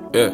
Yeah.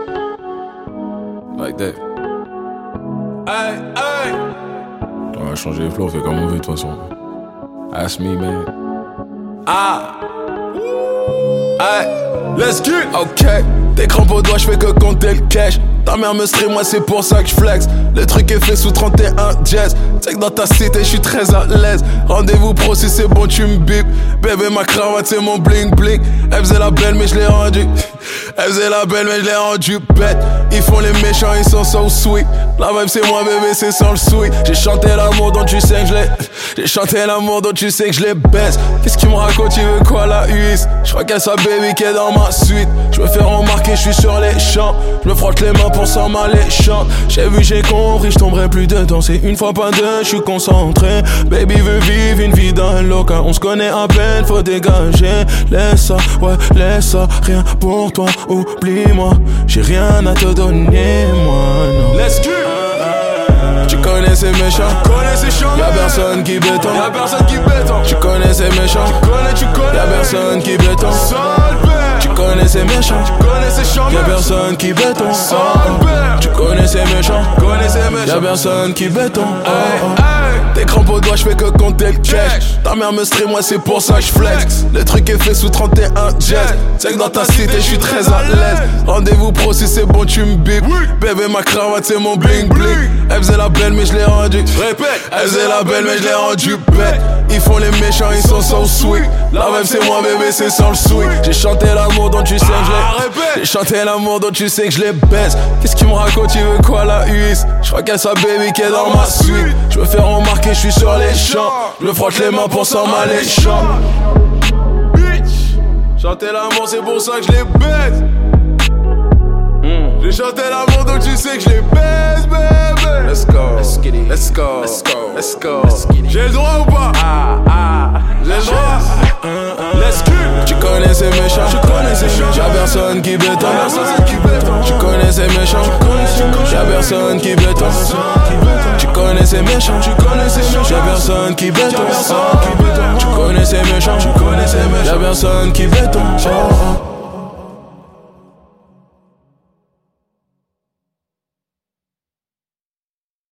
Like that. Aïe, aïe. On va changer les flows, on fait comme on veut de toute façon. Ask me, man. Ah. Aïe. Let's get. Ok. Des crampes aux doigts, j'fais que compter le cash. Ta mère me stream, moi c'est pour ça que j'flex. Le truc est fait sous 31 jazz. T'sais que dans ta cité, j'suis très à l'aise. Rendez-vous pro si c'est bon, tu me bip. Bébé, ma cravate c'est mon bling bling. Elle faisait la belle, mais j'l'ai rendu. Elle faisait la belle, mais j'l'ai rendu bête. Ils font les méchants, ils sont so sweet. La vibe c'est moi, bébé, c'est sans le sweet. J'ai chanté l'amour dont tu sais que j'l'ai. J'ai chanté l'amour dont tu sais que j'l'ai baisse. Qu'est-ce qu'il me raconte, tu veux quoi la US? J'crois qu'elle soit baby qui est dans ma suite. J'me fais remarquer, j'suis sur les champs. J'me frotte les mains pour s'en mal les chants. J'ai vu, j'ai compris, j'tomberai plus dedans. C'est une fois pas deux, j'suis concentré. Baby veut vivre une vie dans le local. On se connaît à peine, faut dégager. Laisse ça, ouais, laisse ça. Rien pour toi, oublie-moi. J'ai rien à te donner, moi, non. Let's go. Tu connais ces méchants, y'a personne qui béton. Tu connais ces méchants, y'a personne qui béton. Tu connais ces méchants, y'a personne qui béton. Tu connais ces méchants, y'a personne qui béton. Des crampes aux doigts, j'fais que compter le cash. Ta mère me stream, moi c'est pour ça que j'flex. Le truc est fait sous 31 jazz. T'sais que dans ta cité, j'suis très à l'aise. Rendez-vous pro si c'est bon, tu me bip. Bébé, ma cravate c'est mon bling bling. Elle faisait la belle, mais j'l'ai rendu. Répète. Elle faisait la belle, mais j'l'ai rendu bête. Ils font les méchants, ils sont so sweet. La vibe c'est moi, bébé, c'est sans le sweet. J'ai chanté l'amour dont tu sais que j'l'ai. J'ai chanté l'amour dont tu sais que j'l'ai baisse. Qu'est-ce qu'il me raconte, tu veux quoi la US? J'crois qu'elle soit baby qui est dans ma suite. J'me fais remarquer, j'suis sur les champs. J'me frotte les mains pour s'en mal les champs. Bitch. Chanter l'amour, c'est pour ça que je les baise. J'ai chanté l'amour, donc tu sais que je les baise, bébé. Let's go, let's get it. Let's go, let's go, let's go. J'ai le droit ou pas? J'ai le droit. Let's go. Tu connais ces méchants, y'a personne qui béton. Tu connais ces méchants, y'a personne qui béton. Tu connais ces méchants, y'a personne qui béton. Tu connais ces méchants, y'a personne qui béton.